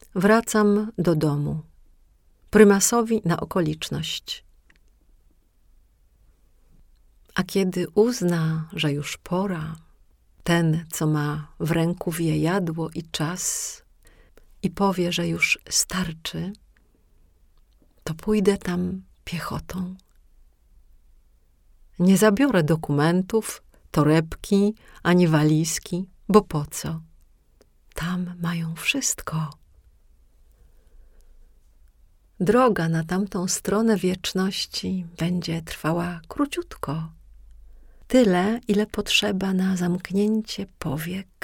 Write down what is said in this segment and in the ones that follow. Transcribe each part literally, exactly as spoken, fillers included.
Wracam do domu. Prymasowi na okoliczność. A kiedy uzna, że już pora, ten, co ma w ręku wiejadło i czas, i powie, że już starczy, to pójdę tam piechotą. Nie zabiorę dokumentów, torebki, ani walizki, bo po co? Tam mają wszystko. Droga na tamtą stronę wieczności będzie trwała króciutko. Tyle, ile potrzeba na zamknięcie powiek.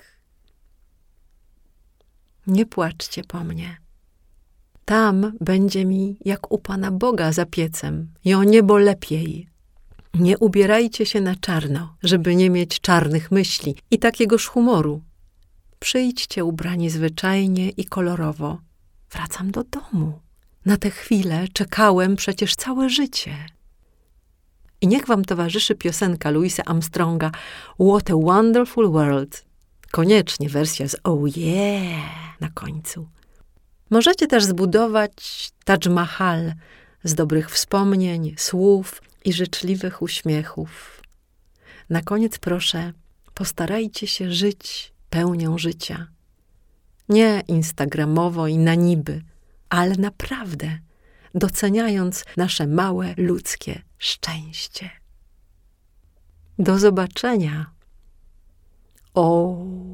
Nie płaczcie po mnie. Tam będzie mi jak u Pana Boga za piecem i o niebo lepiej. Nie ubierajcie się na czarno, żeby nie mieć czarnych myśli i takiegoż humoru. Przyjdźcie ubrani zwyczajnie i kolorowo. Wracam do domu. Na tę chwilę czekałem przecież całe życie. I niech wam towarzyszy piosenka Louisa Armstronga What a Wonderful World. Koniecznie wersja z Oh yeah na końcu. Możecie też zbudować Taj Mahal z dobrych wspomnień, słów i życzliwych uśmiechów. Na koniec proszę, postarajcie się żyć pełnią życia. Nie instagramowo i na niby, ale naprawdę, doceniając nasze małe ludzkie szczęście. Do zobaczenia. O.